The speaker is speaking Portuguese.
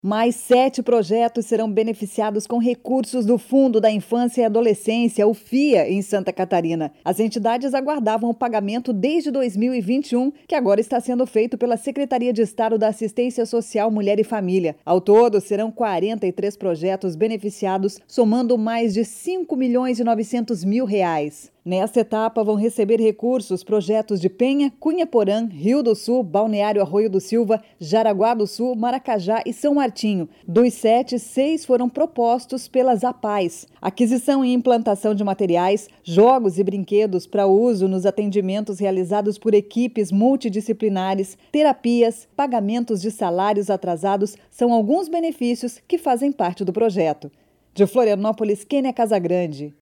Mais 7 projetos serão beneficiados com recursos do Fundo da Infância e Adolescência, o FIA, em Santa Catarina. As entidades aguardavam o pagamento desde 2021, que agora está sendo feito pela Secretaria de Estado da Assistência Social, Mulher e Família. Ao todo, serão 43 projetos beneficiados, somando mais de R$ 5.900.000. Nesta etapa, vão receber recursos projetos de Penha, Cunha-Porã, Rio do Sul, Balneário Arroio do Silva, Jaraguá do Sul, Maracajá e São Martinho. Dos 7, 6 foram propostos pelas APAES. Aquisição e implantação de materiais, jogos e brinquedos para uso nos atendimentos realizados por equipes multidisciplinares, terapias, pagamentos de salários atrasados são alguns benefícios que fazem parte do projeto. De Florianópolis, Kênia Casagrande.